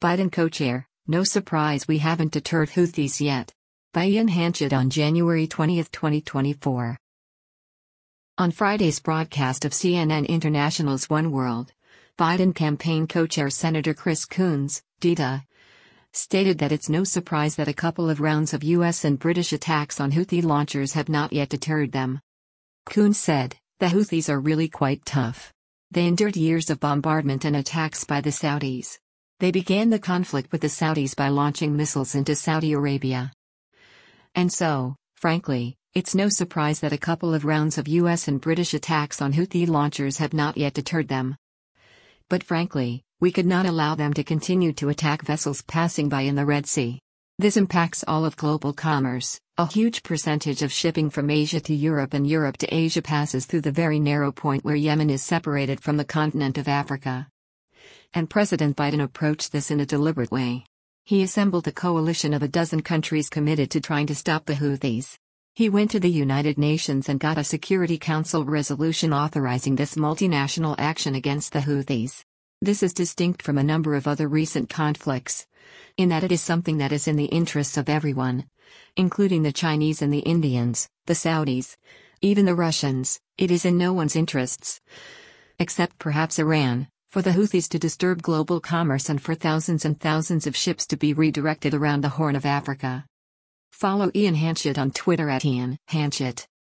Biden co-chair, no surprise we haven't deterred Houthis yet. By Ian Hanchett on January 20, 2024. On Friday's broadcast of CNN International's One World, Biden campaign co-chair Senator Chris Coons, DITA, stated that it's no surprise that a couple of rounds of U.S. and British attacks on Houthi launchers have not yet deterred them. Coons said, "The Houthis are really quite tough. They endured years of bombardment and attacks by the Saudis. They began the conflict with the Saudis by launching missiles into Saudi Arabia. And so, frankly, it's no surprise that a couple of rounds of U.S. and British attacks on Houthi launchers have not yet deterred them. But frankly, we could not allow them to continue to attack vessels passing by in the Red Sea. This impacts all of global commerce. A huge percentage of shipping from Asia to Europe and Europe to Asia passes through the very narrow point where Yemen is separated from the continent of Africa." And President Biden approached this in a deliberate way. He assembled a coalition of a dozen countries committed to trying to stop the Houthis. He went to the United Nations and got a Security Council resolution authorizing this multinational action against the Houthis. This is distinct from a number of other recent conflicts, in that it is something that is in the interests of everyone, including the Chinese and the Indians, the Saudis, even the Russians. It is in no one's interests, except perhaps Iran, for the Houthis to disturb global commerce and for thousands and thousands of ships to be redirected around the Horn of Africa. Follow Ian Hanchett on Twitter @IanHanchett.